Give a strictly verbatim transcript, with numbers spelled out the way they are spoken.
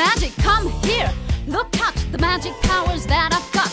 magic, come here. Look at the magic powers that I've got.